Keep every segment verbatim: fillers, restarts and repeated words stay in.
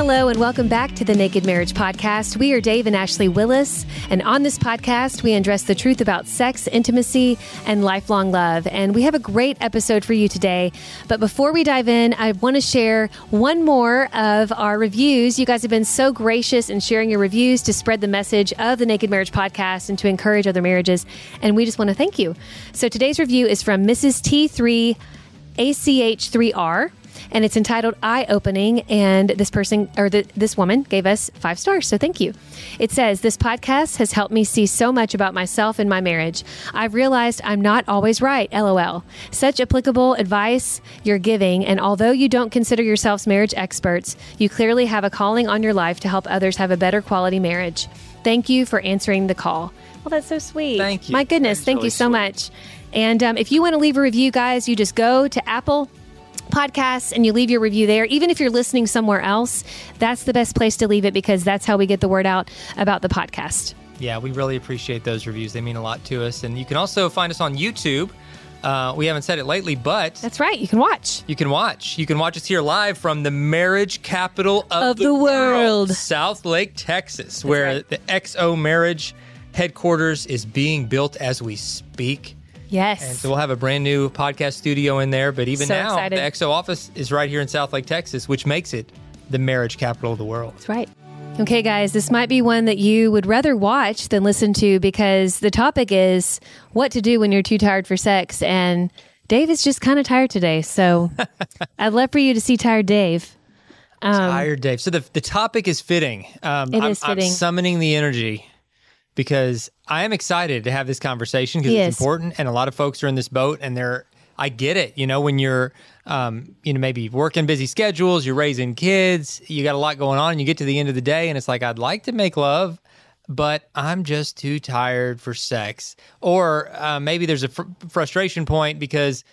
Hello and welcome back to the Naked Marriage Podcast. We are Dave and Ashley Willis, and on this podcast, we address the truth about sex, intimacy, and lifelong love. And we have a great episode for you today. But before we dive in, I want to share one more of our reviews. You guys have been so gracious in sharing your reviews to spread the message of the Naked Marriage Podcast and to encourage other marriages. And we just want to thank you. So today's review is from Missus T three A C H three R. And it's entitled Eye Opening, and this person, or the, this woman, gave us five stars, so thank you. It says, this podcast has helped me see so much about myself and my marriage. I've realized I'm not always right, LOL. Such applicable advice you're giving, and although you don't consider yourselves marriage experts, you clearly have a calling on your life to help others have a better quality marriage. Thank you for answering the call. Well, that's so sweet. Thank you. My goodness, That's thank really you so sweet. much. And um, if you want to leave a review, guys, you just go to Apple Podcasts and you leave your review there. Even if you're listening somewhere else, that's the best place to leave it because that's how we get the word out about the podcast. Yeah, we really appreciate those reviews. They mean a lot to us. And you can also find us on YouTube. Uh, we haven't said it lately, but That's right. You can watch. you can watch. You can watch us here live from the marriage capital of, Of the world. South Lake, Texas, where right. the X O Marriage headquarters is being built as we speak. Yes. And so we'll have a brand new podcast studio in there. But even So now, excited. the X O office is right here in South Lake, Texas, which makes it the marriage capital of the world. That's right. Okay, guys, this might be one that you would rather watch than listen to because the topic is what to do when you're too tired for sex. And Dave is just kind of tired today. So I'd love for you to see tired Dave. Um, Tired Dave. So the the topic is fitting. Um, It I'm, is I'm fitting. summoning the energy because I am excited to have this conversation because He it's is. important, and a lot of folks are in this boat, and they're. I get it. You know, when you're, um, you know, maybe working busy schedules, you're raising kids, you got a lot going on, and you get to the end of the day, and it's like I'd like to make love, but I'm just too tired for sex. Or uh, maybe there's a fr- frustration point because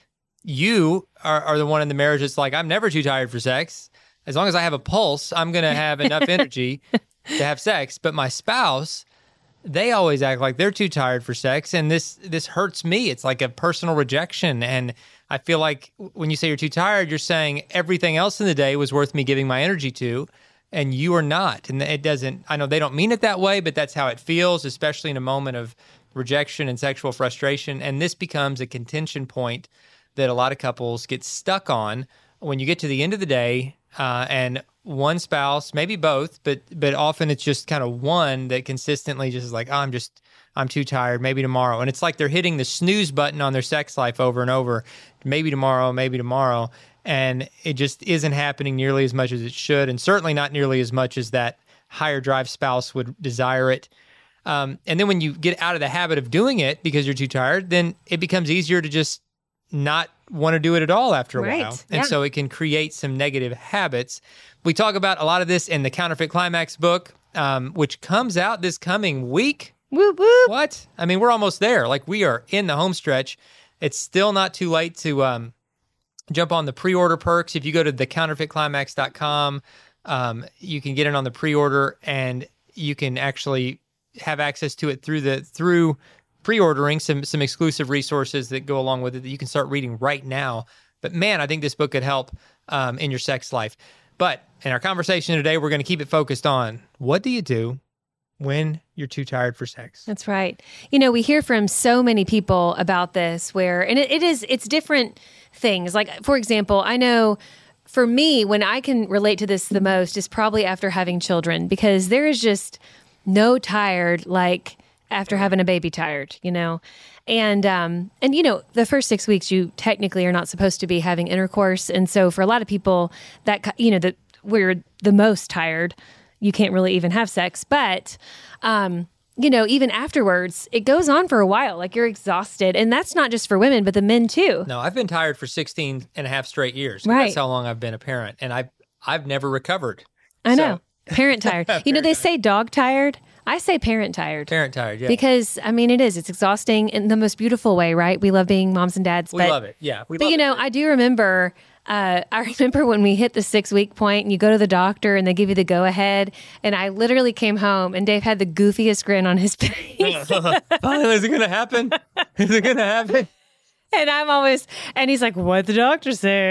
you are, are the one in the marriage that's like, I'm never too tired for sex. As long as I have a pulse, I'm going to have enough energy to have sex. But my spouse, they always act like they're too tired for sex. And this this hurts me. It's like a personal rejection. And I feel like when you say you're too tired, you're saying everything else in the day was worth me giving my energy to, and you are not. And it doesn't, I know they don't mean it that way, but that's how it feels, especially in a moment of rejection and sexual frustration. And this becomes a contention point that a lot of couples get stuck on when you get to the end of the day, uh, and one spouse, maybe both, but but often it's just kind of one that consistently just is like, oh, I'm just, I'm too tired, maybe tomorrow. And it's like they're hitting the snooze button on their sex life over and over, maybe tomorrow, maybe tomorrow. And it just isn't happening nearly as much as it should, and certainly not nearly as much as that higher drive spouse would desire it. Um, and then when you get out of the habit of doing it because you're too tired, then it becomes easier to just not want to do it at all after a Right, while. yeah. And so it can create some negative habits. We talk about a lot of this in the Counterfeit Climax book, um, which comes out this coming week. whoop, whoop. What? I mean, we're almost there. Like, we are in the home stretch. It's still not too late to um, jump on the pre-order perks. If you go to the counterfeit climax dot com, um, you can get it on the pre-order, and you can actually have access to it through the through pre-ordering some some exclusive resources that go along with it that you can start reading right now. But man, I think this book could help um, in your sex life. But in our conversation today, we're going to keep it focused on what do you do when you're too tired for sex? That's right. You know, we hear from so many people about this where, and it, it is, it's different things. Like, for example, I know for me, when I can relate to this the most is probably after having children, because there is just no tired like after having a baby tired, you know? And, um, and, you know, the first six weeks, you technically are not supposed to be having intercourse. And so for a lot of people that, you know, that we're the most tired, you can't really even have sex. But, um, you know, even afterwards, it goes on for a while. Like, you're exhausted. And that's not just for women, but the men too. No, I've been tired for sixteen and a half straight years. Right. That's how long I've been a parent. And I've, I've never recovered. I So- know. Parent tired. You know, they say dog tired. I say parent tired. Parent tired, yeah. Because, I mean, it is. It's exhausting in the most beautiful way, right? We love being moms and dads. we but, love it. Yeah. We But, love you know, it. I do remember, uh, I remember when we hit the six week point and you go to the doctor and they give you the go ahead. And I literally came home and Dave had the goofiest grin on his face. Finally, is it going to happen? Is it going to happen? And I'm always, and he's like, what'd the doctor say?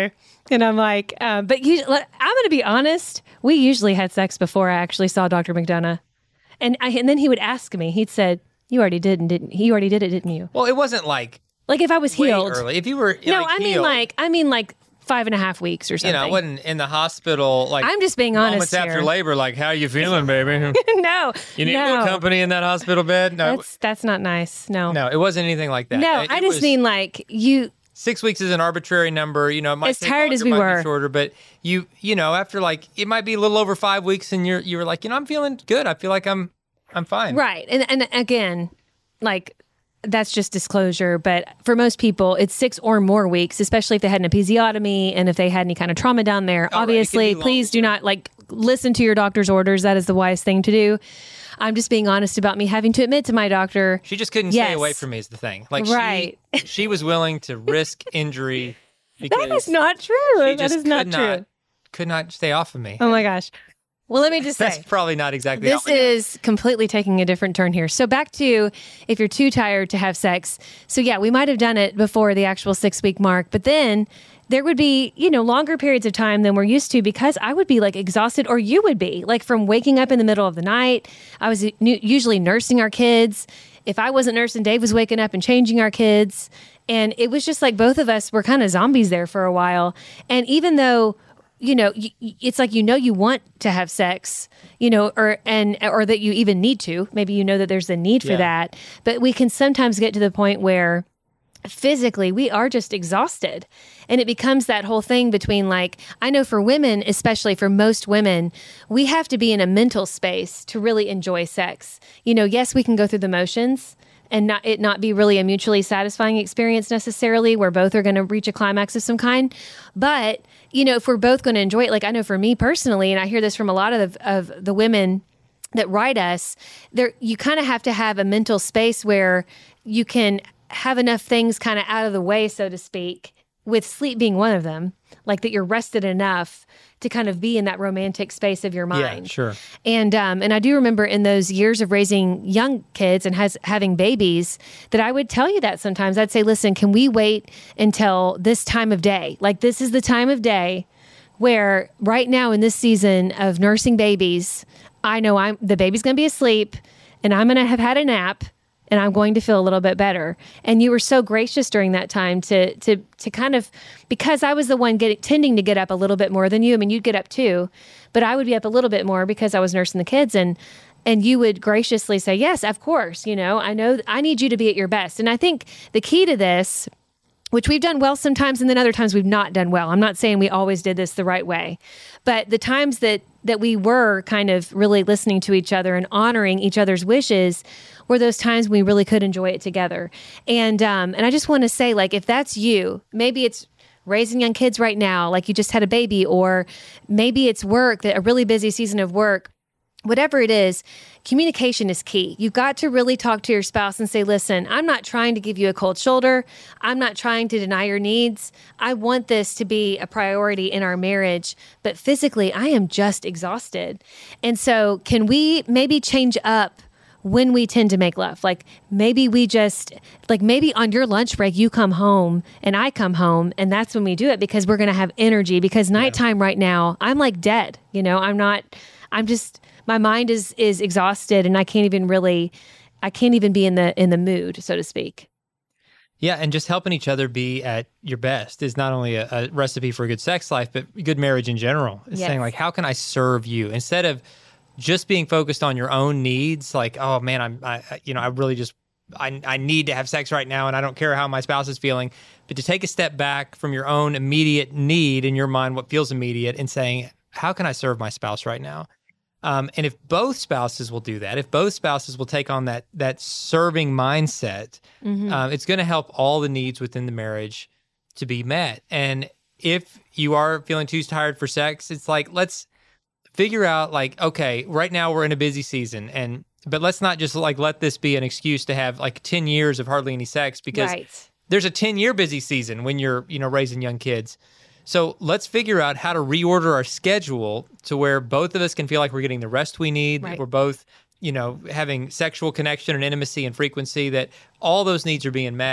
And I'm like, um, but you, I'm going to be honest. We usually had sex before I actually saw Doctor McDonough. And I, and then he would ask me, he'd said, you already did and didn't, you already did it, didn't you? Well, it wasn't like, like if I was way healed. early. If you were No, like, I mean healed, like, I mean like five and a half weeks or something. You know, I wasn't in the hospital like I'm just being honest moments after here. labor, like, how you feeling, baby? no. You need no. a little company in that hospital bed? No. That's, that's not nice. No. No, it wasn't anything like that. No, It- I it just was- mean like you, Six weeks is an arbitrary number. You know, it might As take tired longer, as we might be were. shorter, but you, you know, after like it might be a little over five weeks, and you're you were like, you know, I'm feeling good. I feel like I'm I'm fine. right. And, and again, like that's just disclosure. But for most people, it's six or more weeks, especially if they had an episiotomy and if they had any kind of trauma down there. Oh, right. It can Obviously, be please do not like listen to your doctor's orders. That is the wise thing to do. I'm just being honest about me having to admit to my doctor. She just couldn't Yes. stay away from me. Is the thing. Like Right. she she was willing to risk injury. Because That is not true. she That just is not could true. Not, could not stay off of me. Oh my gosh. Well, let me just That's say. probably not exactly. This how we do it. is completely taking a different turn here. So back to if you're too tired to have sex. So yeah, we might have done it before the actual six week mark, but then there would be, you know, longer periods of time than we're used to because I would be like exhausted or you would be like from waking up in the middle of the night. I was nu- usually nursing our kids. If I wasn't nursing, Dave was waking up and changing our kids. And it was just like both of us were kind of zombies there for a while. And even though you know, y- y- it's like, you know, you want to have sex, you know, or, and, or that you even need to, maybe you know that there's a need for Yeah. that, but we can sometimes get to the point where physically we are just exhausted. And it becomes that whole thing between like, I know for women, especially for most women, we have to be in a mental space to really enjoy sex. You know, yes, we can go through the motions and not it not be really a mutually satisfying experience necessarily where both are going to reach a climax of some kind. But, you know, if we're both going to enjoy it, like I know for me personally, and I hear this from a lot of the, of the women that write us, there you kind of have to have a mental space where you can have enough things kind of out of the way, so to speak, with sleep being one of them, like that you're rested enough to kind of be in that romantic space of your mind. Yeah, sure. And um, and I do remember in those years of raising young kids and has having babies that I would tell you that sometimes I'd say, listen, can we wait until this time of day? Like this is the time of day where right now in this season of nursing babies, I know I'm the baby's going to be asleep and I'm going to have had a nap and I'm going to feel a little bit better. And you were so gracious during that time to to to kind of, because I was the one getting tending to get up a little bit more than you. I mean, you'd get up too, but I would be up a little bit more because I was nursing the kids, and and you would graciously say, yes, of course, you know, I know I need you to be at your best. And I think the key to this, which we've done well sometimes and then other times we've not done well. I'm not saying we always did this the right way, but the times that that we were kind of really listening to each other and honoring each other's wishes were those times we really could enjoy it together. And um, and I just want to say, like, if that's you, maybe it's raising young kids right now, like you just had a baby, or maybe it's work, that a really busy season of work. Whatever it is, communication is key. You've got to really talk to your spouse and say, listen, I'm not trying to give you a cold shoulder. I'm not trying to deny your needs. I want this to be a priority in our marriage, but physically, I am just exhausted. And so can we maybe change up when we tend to make love? Like maybe we just, like maybe on your lunch break, you come home and I come home, and that's when we do it because we're going to have energy, because nighttime right now, I'm like dead, you know, I'm not, I'm just, my mind is is exhausted, and I can't even really, I can't even be in the in the mood, so to speak. Yeah, and just helping each other be at your best is not only a, a recipe for a good sex life, but good marriage in general. It's Yes. saying like, how can I serve you, instead of just being focused on your own needs? Like, oh man, I'm, I, I- you know, I really just, I, I need to have sex right now, and I don't care how my spouse is feeling. But to take a step back from your own immediate need in your mind, what feels immediate, and saying, how can I serve my spouse right now? Um, and if both spouses will do that, if both spouses will take on that that serving mindset, Mm-hmm. uh, it's going to help all the needs within the marriage to be met. And if you are feeling too tired for sex, it's like, let's figure out like, okay, right now we're in a busy season, and but let's not just like let this be an excuse to have like ten years of hardly any sex, because Right. there's a ten year busy season when you're, you know, raising young kids. So let's figure out how to reorder our schedule to where both of us can feel like we're getting the rest we need. Right. We're both, you know, having sexual connection and intimacy and frequency, that all those needs are being met.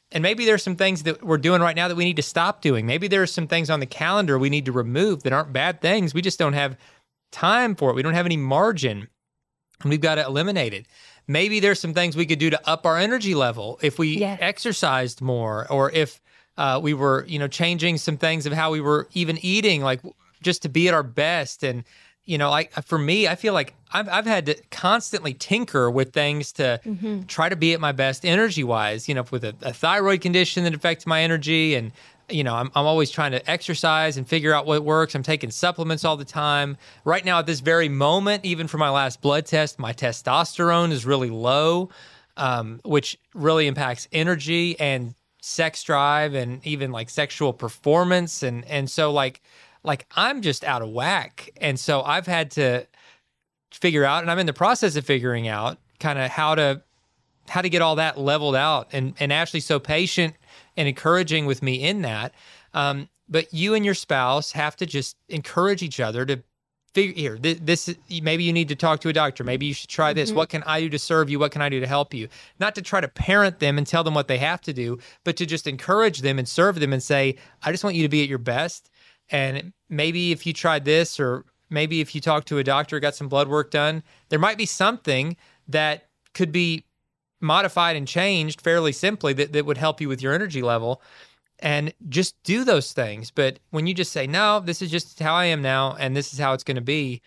and maybe there's some things that we're doing right now that we need to stop doing. Maybe there's some things on the calendar we need to remove that aren't bad things. We just don't have time for it. We don't have any margin, and we've got to eliminate it. Maybe there's some things we could do to up our energy level if we Yes. exercised more, or if uh, we were, you know, changing some things of how we were even eating, like just to be at our best. And, you know, like for me, I feel like I've, I've had to constantly tinker with things to Mm-hmm. try to be at my best energy wise, you know, with a, a thyroid condition that affects my energy. And, you know, I'm, I'm always trying to exercise and figure out what works. I'm taking supplements all the time. Right now, at this very moment, even for my last blood test, my testosterone is really low, um, which really impacts energy and sex drive and even like sexual performance. And and so like like I'm just out of whack. And so I've had to figure out, and I'm in the process of figuring out kind of how to how to get all that leveled out. And and Ashley's so patient and encouraging with me in that. Um, but you and your spouse have to just encourage each other to figure here. This, this maybe you need to talk to a doctor. Maybe you should try this. Mm-hmm. What can I do to serve you? What can I do to help you? Not to try to parent them and tell them what they have to do, but to just encourage them and serve them and say, I just want you to be at your best. And maybe if you tried this, or maybe if you talk to a doctor, got some blood work done, there might be something that could be modified and changed fairly simply that, that would help you with your energy level. And just do those things. But when you just say, no, this is just how I am now, and this is how it's going to be,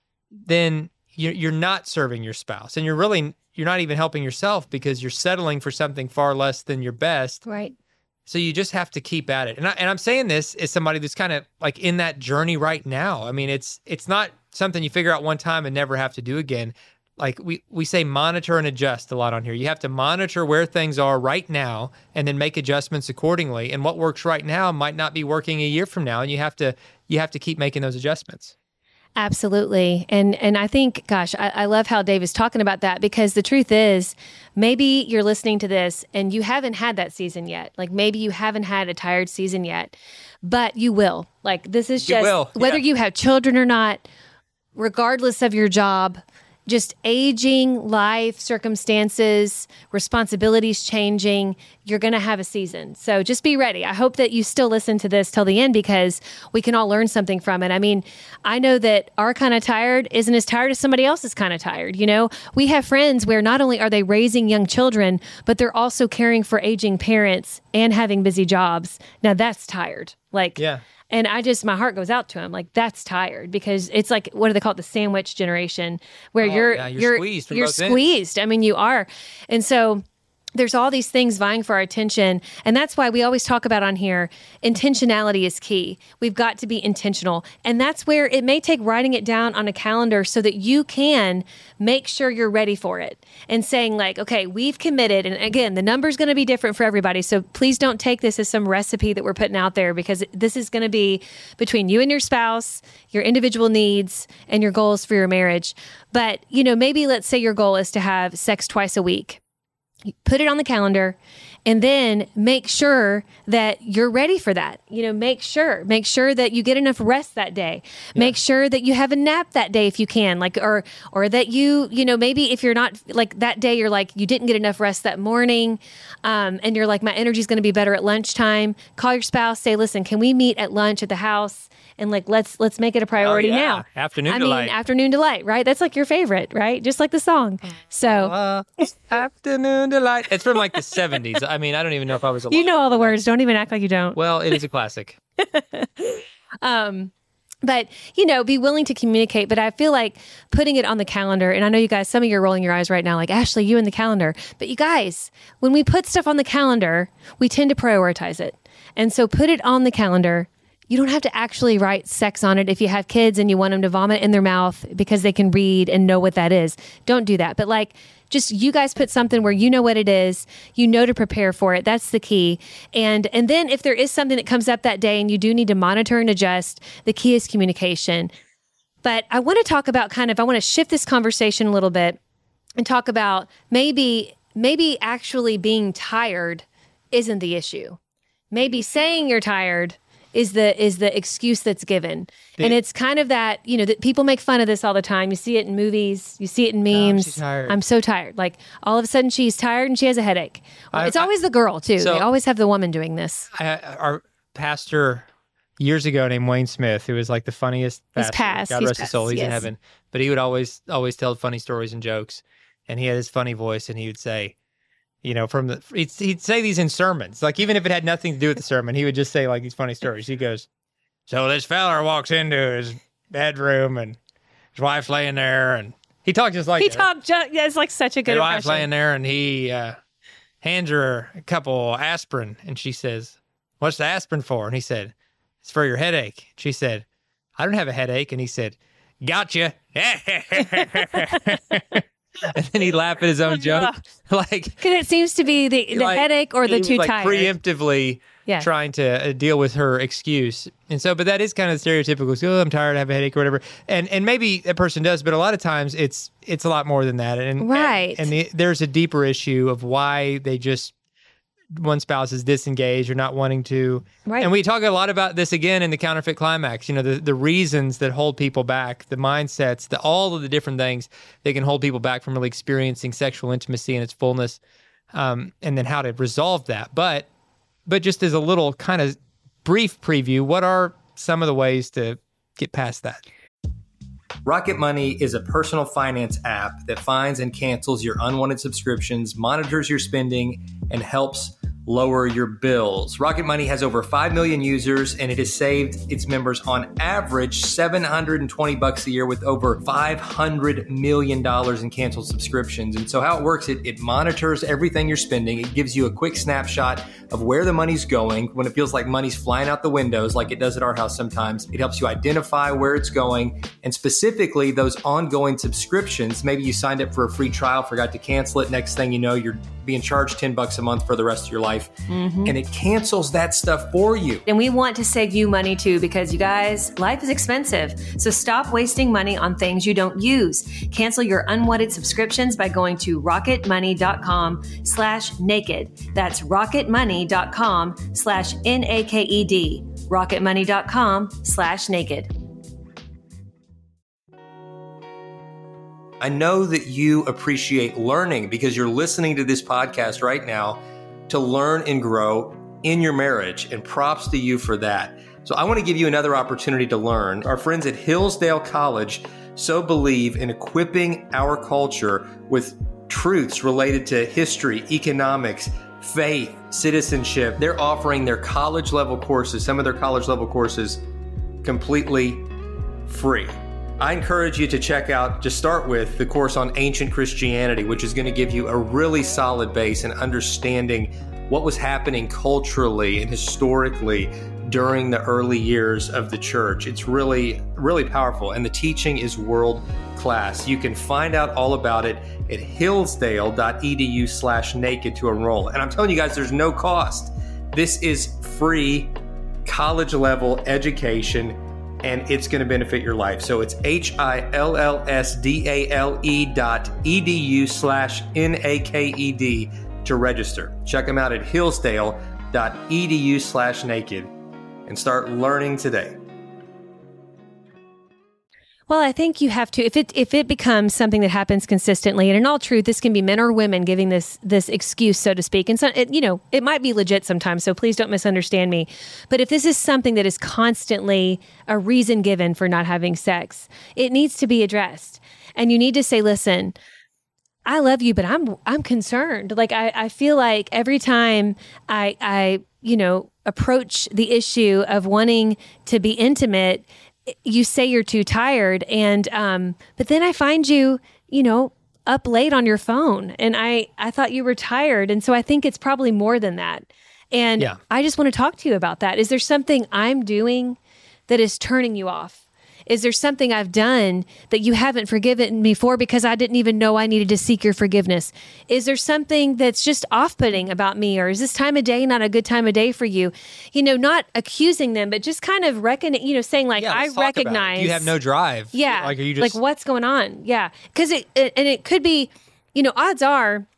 then you're, you're not serving your spouse. And you're really, you're not even helping yourself, because you're settling for something far less than your best. Right. So you just have to keep at it. And, I, and I'm saying this as somebody that's kind of like in that journey right now. I mean, it's it's not something you figure out one time and never have to do again. Like we, we say monitor and adjust a lot on here. You have to monitor where things are right now and then make adjustments accordingly. And what works right now might not be working a year from now. And you have to you have to keep making those adjustments. Absolutely. And and I think, gosh, I, I love how Dave is talking about that, because the truth is, maybe you're listening to this and you haven't had that season yet. Like maybe you haven't had a tired season yet, but you will. Like this is You just will, whether yeah. you have children or not, regardless of your job, just aging, life circumstances, responsibilities changing, you're going to have a season. So just be ready. I hope that you still listen to this till the end, because we can all learn something from it. I mean, I know that our kind of tired isn't as tired as somebody else's kind of tired. You know, we have friends where not only are they raising young children, but they're also caring for aging parents and having busy jobs. Now that's tired. Like, Yeah. And I just, my heart goes out to him. Like, that's tired, because it's like, what do they call it? The sandwich generation, where Oh, you're, yeah, you're you're, squeezed from you're both ends. squeezed. I mean, you are. And so there's all these things vying for our attention. And that's why we always talk about on here, intentionality is key. We've got to be intentional. And that's where it may take writing it down on a calendar so that you can make sure you're ready for it, and saying like, okay, we've committed. And again, the number's going to be different for everybody. So please don't take this as some recipe that we're putting out there, because this is going to be between you and your spouse, your individual needs, and your goals for your marriage. But, you know, maybe let's say your goal is to have sex twice a week. Put it on the calendar, and then make sure that you're ready for that. You know, make sure, make sure that you get enough rest that day. Yeah. Make sure that you have a nap that day if you can, like, or, or that you, you know, maybe if you're not like that day, you're like, you didn't get enough rest that morning. Um, and you're like, my energy is going to be better at lunchtime. Call your spouse, say, listen, can we meet at lunch at the house? And like, let's, let's make it a priority Oh, yeah. now. Afternoon I delight. mean, afternoon delight, right? That's like your favorite, right? Just like the song. So Uh, afternoon delight. It's from like the seventies. I mean, I don't even know if I was alive. you know all the words. Don't even act like you don't. Well, it is a classic. Um, but, you know, be willing to communicate. But I feel like putting it on the calendar, and I know you guys, some of you are rolling your eyes right now, like, Ashley, you and the calendar. But you guys, when we put stuff on the calendar, we tend to prioritize it. And so put it on the calendar. You don't have to actually write sex on it if you have kids and you want them to vomit in their mouth because they can read and know what that is. Don't do that. But like, just you guys put something where you know what it is, you know to prepare for it. That's the key. And and then if there is something that comes up that day and you do need to monitor and adjust, the key is communication. But I want to talk about kind of, I want to shift this conversation a little bit and talk about maybe maybe actually being tired isn't the issue. Maybe saying you're tired is the is the excuse that's given. The, and it's kind of that, you know, that people make fun of this all the time. You see it in movies, you see it in memes. Oh, I'm so tired. Like all of a sudden she's tired and she has a headache. Well, I, it's always I, the girl too. So they always have the woman doing this. I, our pastor years ago named Wayne Smith, who was like the funniest pastor. He's passed. God He's rest his soul. He's yes. in heaven. But he would always always tell funny stories and jokes. And he had his funny voice, and he would say, you know, from the he'd, he'd say these in sermons, like even if it had nothing to do with the sermon, he would just say like these funny stories. He goes, "So this fella walks into his bedroom, and his wife's laying there, and he talked just like he that. talked. Just, yeah, it's like such a good. His impression. wife's laying there, and he uh, hands her a couple aspirin, and she says, "What's the aspirin for?" And he said, "It's for your headache." She said, "I don't have a headache," and he said, "Gotcha." And then he'd laugh at his own joke, like because it seems to be the, the like, headache or the too like tired. Preemptively yeah. trying to uh, deal with her excuse, and so, but that is kind of stereotypical. So, oh, I'm tired, I have a headache, or whatever, and and maybe a person does, but a lot of times it's it's a lot more than that, and right, and, and the, there's a deeper issue of why they just. One spouse is disengaged or not wanting to. Right. And we talk a lot about this again in the Counterfeit Climax, you know, the, the reasons that hold people back, the mindsets, the all of the different things that can hold people back from really experiencing sexual intimacy in its fullness, um, and then how to resolve that. But but just as a little kind of brief preview, what are some of the ways to get past that? Rocket Money is a personal finance app that finds and cancels your unwanted subscriptions, monitors your spending, and helps lower your bills. Rocket Money has over five million users, and it has saved its members on average seven hundred twenty bucks a year with over five hundred million dollars in canceled subscriptions. And so how it works, it, it monitors everything you're spending. It gives you a quick snapshot of where the money's going. When it feels like money's flying out the windows, like it does at our house sometimes, it helps you identify where it's going. And specifically those ongoing subscriptions, maybe you signed up for a free trial, forgot to cancel it. Next thing you know, you're being charged ten bucks a month for the rest of your life. Mm-hmm. And it cancels that stuff for you. And we want to save you money too, because you guys, life is expensive. So stop wasting money on things you don't use. Cancel your unwanted subscriptions by going to rocketmoney.com slash naked. That's rocketmoney.com slash N-A-K-E-D. rocketmoney.com slash naked. I know that you appreciate learning because you're listening to this podcast right now to learn and grow in your marriage, and props to you for that. So I want to give you another opportunity to learn. Our friends at Hillsdale College so believe in equipping our culture with truths related to history, economics, faith, citizenship. They're offering their college level courses, some of their college level courses, completely free. I encourage you to check out, just start with the course on ancient Christianity, which is going to give you a really solid base in understanding what was happening culturally and historically during the early years of the church. It's really, really powerful, and the teaching is world class. You can find out all about it at hillsdale.edu slash naked to enroll. And I'm telling you guys, there's no cost. This is free college level education, and it's going to benefit your life. So it's H-I-L-L-S-D-A-L-E dot E-D-U slash N-A-K-E-D to register. Check them out at hillsdale.edu slash naked and start learning today. Well, I think you have to, if it if it becomes something that happens consistently, and in all truth, this can be men or women giving this this excuse, so to speak. And so, it, you know, it might be legit sometimes, so please don't misunderstand me. But if this is something that is constantly a reason given for not having sex, it needs to be addressed. And you need to say, listen, I love you, but I'm I'm concerned. Like, I, I feel like every time I I, you know, approach the issue of wanting to be intimate, you say you're too tired, and um, but then I find you, you know, up late on your phone, and I, I thought you were tired, and so I think it's probably more than that. And yeah. I just want to talk to you about that. Is there something I'm doing that is turning you off? Is there something I've done that you haven't forgiven me for because I didn't even know I needed to seek your forgiveness? Is there something that's just off-putting about me? Or is this time of day not a good time of day for you? You know, not accusing them, but just kind of reckoning, you know, saying like, yeah, I recognize. You have no drive. Yeah. Like, are you just... like what's going on? Yeah. Because it, it, and it could be, you know, odds are,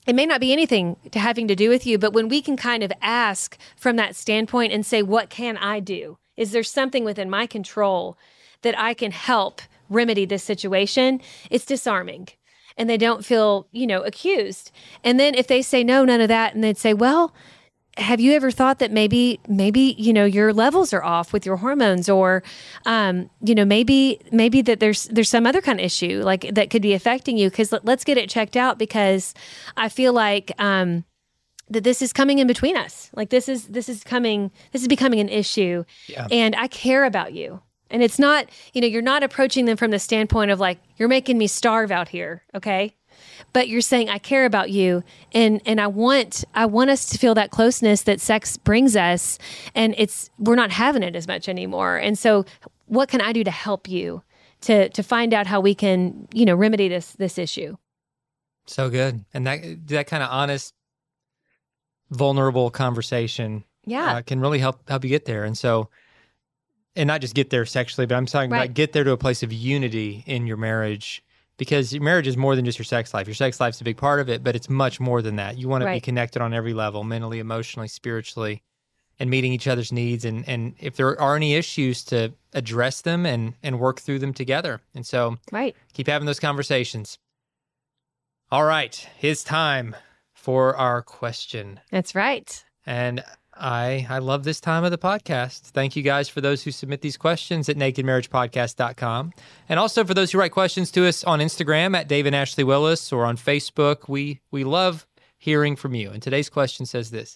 it may not be anything to having to do with you, but when we can kind of ask from that standpoint and say, what can I do? Is there something within my control that I can help remedy this situation? It's disarming. And they don't feel, you know, accused. And then if they say, no, none of that, and they'd say, well, have you ever thought that maybe, maybe, you know, your levels are off with your hormones, or, um, you know, maybe, maybe that there's, there's some other kind of issue like that could be affecting you. Cause let, let's get it checked out, because I feel like, um, that this is coming in between us. Like this is, this is coming, this is becoming an issue, Yeah. and I care about you. And it's not, you know, you're not approaching them from the standpoint of like, you're making me starve out here. Okay. But you're saying, I care about you. And, and I want, I want us to feel that closeness that sex brings us. And it's, we're not having it as much anymore. And so what can I do to help you to, to find out how we can, you know, remedy this, this issue? So good. And that, that kind of honest, vulnerable conversation Yeah. uh, can really help, help you get there. And so, and not just get there sexually, but I'm talking Right. about get there to a place of unity in your marriage, because your marriage is more than just your sex life. Your sex life's a big part of it, but it's much more than that. You want to be Right. connected on every level, mentally, emotionally, spiritually, and meeting each other's needs. And, and if there are any issues, to address them and, and work through them together. And so Right. keep having those conversations. All right, it's time for our question. That's right. And I I love this time of the podcast. Thank you guys for those who submit these questions at naked marriage podcast dot com. And also for those who write questions to us on Instagram at Dave and Ashley Willis, or on Facebook. We we love hearing from you. And today's question says this: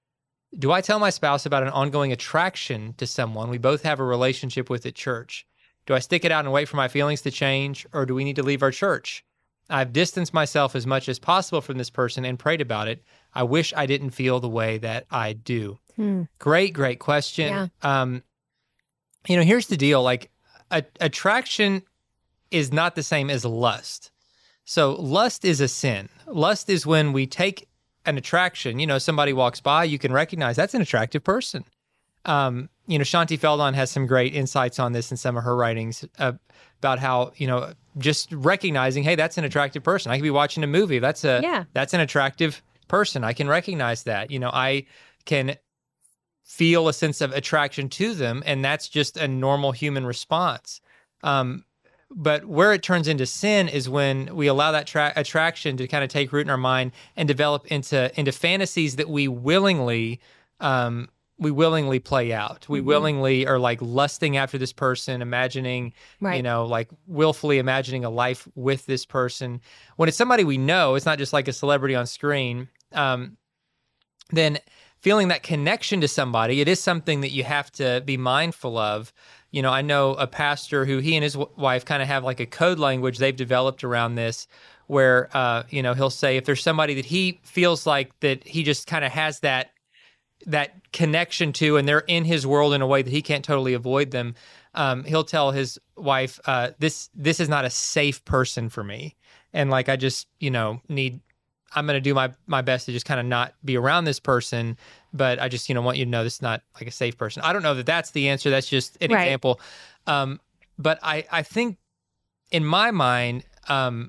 do I tell my spouse about an ongoing attraction to someone we both have a relationship with at church? Do I stick it out and wait for my feelings to change, or do we need to leave our church? I've distanced myself as much as possible from this person and prayed about it. I wish I didn't feel the way that I do. Hmm. Great, great question. Yeah. Um, you know, here's the deal. Like, a, attraction is not the same as lust. So lust is a sin. Lust is when we take an attraction. You know, somebody walks by, you can recognize that's an attractive person. Um, you know, Shanti Feldon has some great insights on this in some of her writings uh, about how, you know, just recognizing, hey, that's an attractive person. I could be watching a movie. That's a, Yeah. that's an attractive person. I can recognize that. You know, I can feel a sense of attraction to them, and that's just a normal human response. Um, but where it turns into sin is when we allow that tra- attraction to kind of take root in our mind and develop into into fantasies that we willingly um, we willingly play out. We Mhm. willingly are like lusting after this person, imagining, Right. you know, like willfully imagining a life with this person. When it's somebody we know, it's not just like a celebrity on screen. Um, then feeling that connection to somebody, it is something that you have to be mindful of. You know, I know a pastor who he and his w- wife kind of have like a code language they've developed around this, where, uh, you know, he'll say if there's somebody that he feels like that he just kind of has that that connection to, and they're in his world in a way that he can't totally avoid them, um, he'll tell his wife, uh, this this is not a safe person for me. And like, I just, you know, need, I'm going to do my, my best to just kind of not be around this person. But I just, you know, want you to know this is not like a safe person. I don't know that that's the answer. That's just an Right. example. Um, but I, I think in my mind, um,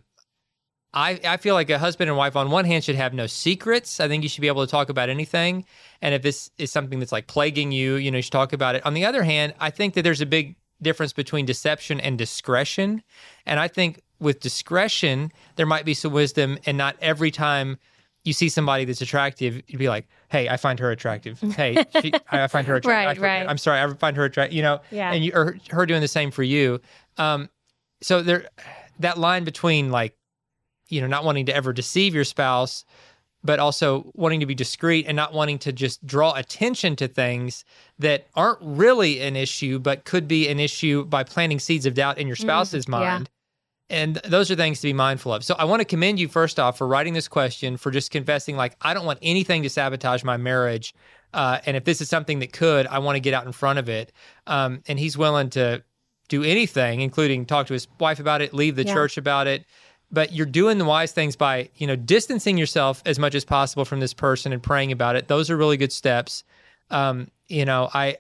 I, I feel like a husband and wife on one hand should have no secrets. I think you should be able to talk about anything. And if this is something that's like plaguing you, you know, you should talk about it. On the other hand, I think that there's a big difference between deception and discretion. And I think with discretion, there might be some wisdom, and not every time you see somebody that's attractive, you'd be like, hey, I find her attractive. Hey, she, I find her attractive. Right, right. I'm sorry, I find her attractive, you know, Yeah. and you, or her doing the same for you. Um, so there, that line between like, you know, not wanting to ever deceive your spouse, but also wanting to be discreet and not wanting to just draw attention to things that aren't really an issue, but could be an issue by planting seeds of doubt in your spouse's Mm, yeah. mind. And those are things to be mindful of. So I want to commend you first off for writing this question, for just confessing, like, I don't want anything to sabotage my marriage. Uh, and if this is something that could, I want to get out in front of it. Um, and he's willing to do anything, including talk to his wife about it, leave the Yeah. church about it. But you're doing the wise things by, you know, distancing yourself as much as possible from this person and praying about it. Those are really good steps. Um, you know, I,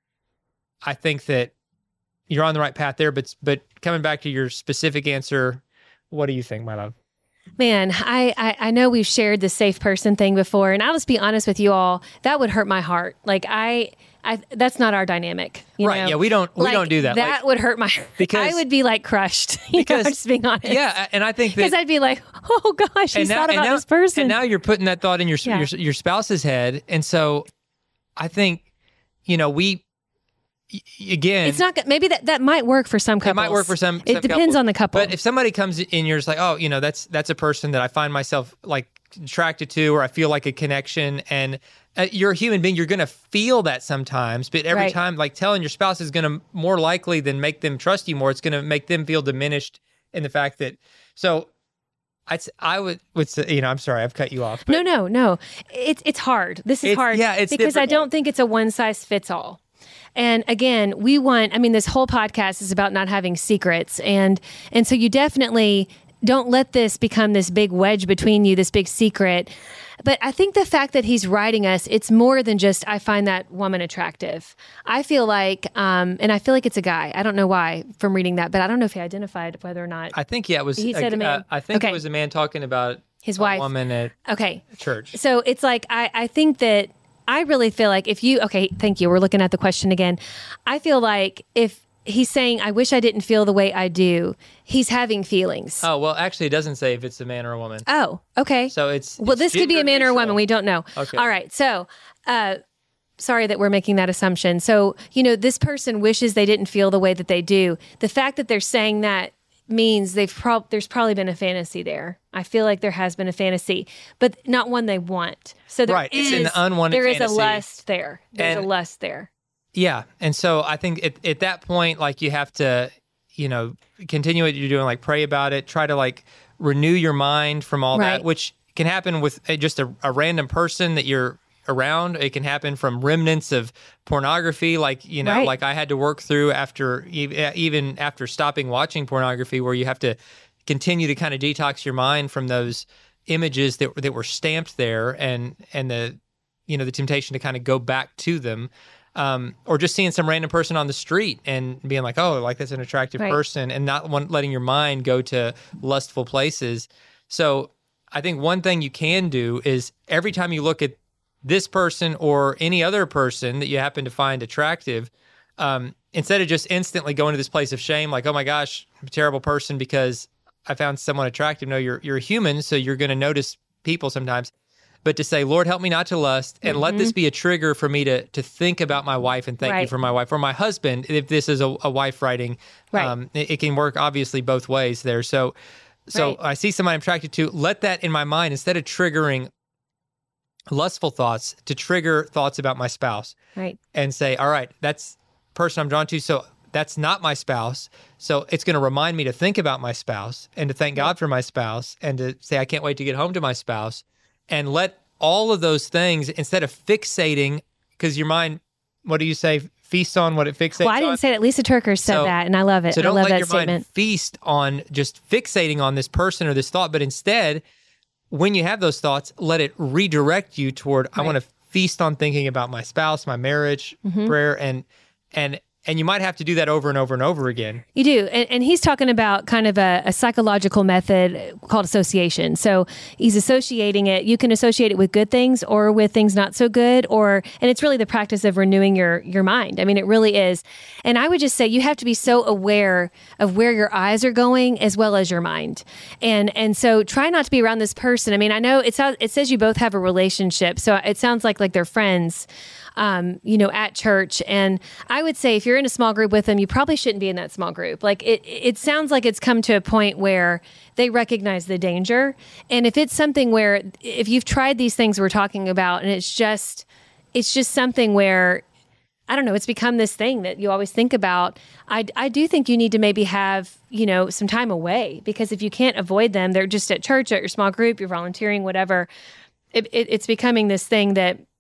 I think that you're on the right path there. But but coming back to your specific answer, what do you think, my love? Man, I, I, I know we've shared the safe person thing before, and I'll just be honest with you all, that would hurt my heart. Like I, I that's not our dynamic. You right. know? Yeah. We don't, we like, don't do that. That like, would hurt my heart. Because, I would be like crushed. You because, know, just being honest. Yeah. And I think that. Because I'd be like, oh gosh, he's now, thought about now, this person. And now you're putting that thought in your, Yeah. your, your spouse's head. And so I think, you know, we, again, it's not, maybe that, that might work for some couples. It might work for some. It some depends couples. on the couple. But if somebody comes in, you're just like, oh, you know, that's that's a person that I find myself like attracted to, or I feel like a connection. And uh, you're a human being. You're going to feel that sometimes. But every Right. time, like telling your spouse is going to more likely than make them trust you more. It's going to make them feel diminished in the fact that. So I I would would say, you know, I'm sorry, I've cut you off. But no, no, no. It's it's hard. This is It's- hard. yeah, it's because I different. don't think it's a one size fits all. And again, we want, I mean, this whole podcast is about not having secrets. And, and so you definitely don't let this become this big wedge between you, this big secret. But I think the fact that he's writing us, it's more than just, I find that woman attractive. I feel like, um, and I feel like it's a guy. I don't know why from reading that, but I don't know if he identified whether or not. I think, yeah, it was. He said a man. Uh, I think Okay. it was a man talking about His a wife. woman at Okay. church. So it's like, I, I think that I really feel like if you, okay, thank you. We're looking at the question again. I feel like if he's saying, I wish I didn't feel the way I do, he's having feelings. Oh, well, actually, it doesn't say if it's a man or a woman. Oh, okay. So it's well, it's this could be a man or a gender woman. neutral. We don't know. Okay. All right. So, uh, sorry that we're making that assumption. So, you know, this person wishes they didn't feel the way that they do. The fact that they're saying that means they've prob- there's probably been a fantasy there. I feel like there has been a fantasy, but not one they want. So there Right. is, It's an unwanted there is fantasy. a lust there. There's And- a lust there. Yeah. And so I think at, at that point, like you have to, you know, continue what you're doing, like pray about it, try to like renew your mind from all Right. that, which can happen with uh, just a, a random person that you're around. It can happen from remnants of pornography, like, you know, Right. like I had to work through after, e- even after stopping watching pornography, where you have to continue to kind of detox your mind from those images that that were stamped there, and and the, you know, the temptation to kind of go back to them. Um, or just seeing some random person on the street and being like, oh, like that's an attractive Right. person, and not one, letting your mind go to lustful places. So I think one thing you can do is every time you look at this person or any other person that you happen to find attractive, um, instead of just instantly going to this place of shame, like, oh my gosh, I'm a terrible person because I found someone attractive. No, you're you're a human, so you're going to notice people sometimes. But to say, Lord, help me not to lust, and let this be a trigger for me to to think about my wife and thank you Right. for my wife, or my husband, if this is a, a wife writing. Right. Um, it, it can work obviously both ways there. So, so Right. I see somebody I'm attracted to. Let that in my mind, instead of triggering lustful thoughts, to trigger thoughts about my spouse, Right. and say, all right, that's the person I'm drawn to. So that's not my spouse. So it's going to remind me to think about my spouse and to thank God for my spouse, and to say, I can't wait to get home to my spouse. And let all of those things, instead of fixating, because your mind, what do you say, feasts on what it fixates Well, I didn't on? say that. Lisa Turker said So- that, and I love it. So I don't love let that your statement. mind feast on just fixating on this person or this thought, but instead, when you have those thoughts, let it redirect you toward, I Right. want to feast on thinking about my spouse, my marriage, Mm-hmm. prayer, and and and you might have to do that over and over and over again. You do. And, and he's talking about kind of a, a psychological method called association. So he's associating it. You can associate it with good things or with things not so good, or, and it's really the practice of renewing your, your mind. I mean, it really is. And I would just say you have to be so aware of where your eyes are going as well as your mind. And, and so try not to be around this person. I mean, I know it sounds, it says you both have a relationship. So it sounds like, like they're friends. Um, you know, at church. And I would say if you're in a small group with them, you probably shouldn't be in that small group. Like it, it sounds like it's come to a point where they recognize the danger. And if it's something where, if you've tried these things we're talking about, and it's just, it's just something where, I don't know, it's become this thing that you always think about. I, I do think you need to maybe have, you know, some time away, because if you can't avoid them, they're just at church, at your small group, you're volunteering, whatever. It, it, it's becoming this thing that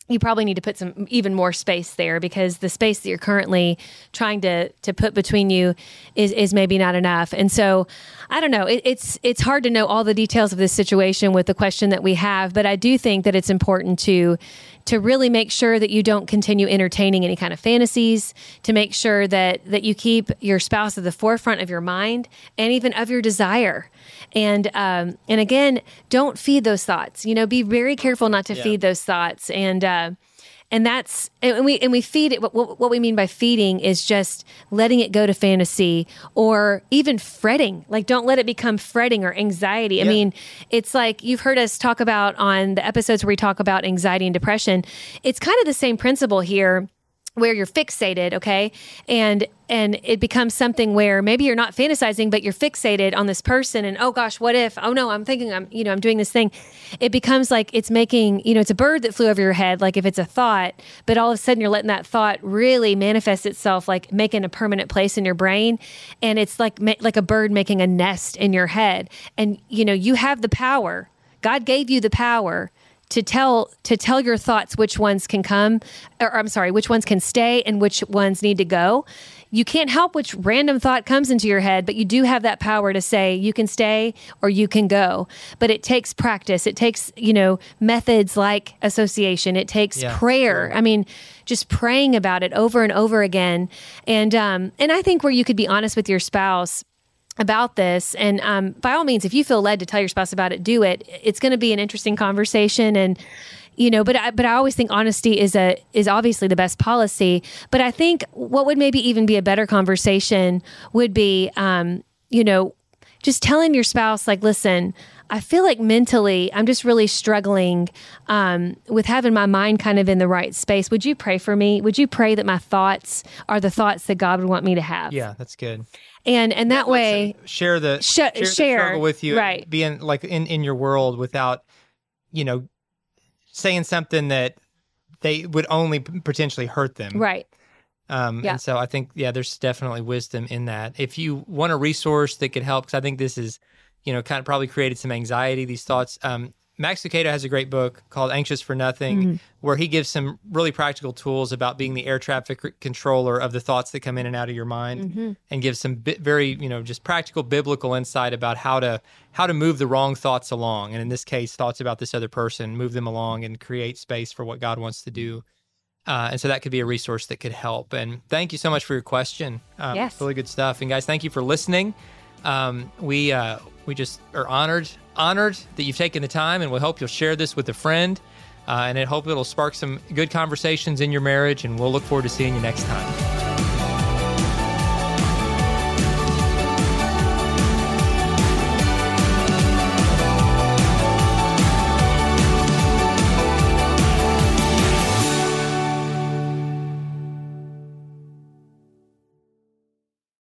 you probably need to put some even more space there, because the space that you're currently trying to to put between you is is maybe not enough. And so, I don't know. It, it's it's hard to know all the details of this situation with the question that we have, but I do think that it's important to to really make sure that you don't continue entertaining any kind of fantasies, to make sure that that you keep your spouse at the forefront of your mind and even of your desire. And um, and again, don't feed those thoughts. You know, be very careful not to Yeah. feed those thoughts. And uh, and that's and we and we feed it. What, what we mean by feeding is just letting it go to fantasy, or even fretting. Like, don't let it become fretting or anxiety. I Yeah. mean, it's like you've heard us talk about on the episodes where we talk about anxiety and depression. It's kind of the same principle here, where you're fixated, okay? And and it becomes something where maybe you're not fantasizing, but you're fixated on this person, and oh gosh, what if? Oh no, I'm thinking I'm, you know, I'm doing this thing. It becomes like it's making, you know, it's a bird that flew over your head, like if it's a thought, but all of a sudden you're letting that thought really manifest itself, like making a permanent place in your brain. And it's like ma- like a bird making a nest in your head. And you know, you have the power. God gave you the power to tell to tell your thoughts which ones can come, or I'm sorry, which ones can stay and which ones need to go. You can't help which random thought comes into your head, but you do have that power to say you can stay or you can go. But it takes practice. It takes, you know, methods like association. It takes Yeah, prayer. sure. I mean, just praying about it over and over again. And um, and I think where you could be honest with your spouse about this, and um, by all means, if you feel led to tell your spouse about it, do it. It's going to be an interesting conversation, and you know, but I, but I always think honesty is a is obviously the best policy. But I think what would maybe even be a better conversation would be, um, you know, just telling your spouse, like, listen, I feel like mentally I'm just really struggling um, with having my mind kind of in the right space. Would you pray for me? Would you pray that my thoughts are the thoughts that God would want me to have? Yeah, that's good. And and that way, share the Sh- share, the share, struggle with you, right. being like in, in your world without, you know, saying something that they would only p- potentially hurt them. right. Um, Yeah. And so I think, yeah, there's definitely wisdom in that. If you want a resource that could help, because I think this is, you know, kind of probably created some anxiety, these thoughts. Um, Max Lucado has a great book called Anxious for Nothing, Mm-hmm. where he gives some really practical tools about being the air traffic c- controller of the thoughts that come in and out of your mind, Mm-hmm. and gives some bi- very, you know, just practical biblical insight about how to how to move the wrong thoughts along. And in this case, thoughts about this other person, move them along and create space for what God wants to do. Uh, and so that could be a resource that could help. And thank you so much for your question. Um, Yes. Really good stuff. And guys, thank you for listening. Um, we uh, we just are honored honored that you've taken the time, and we hope you'll share this with a friend. Uh, and I hope it'll spark some good conversations in your marriage. And we'll look forward to seeing you next time.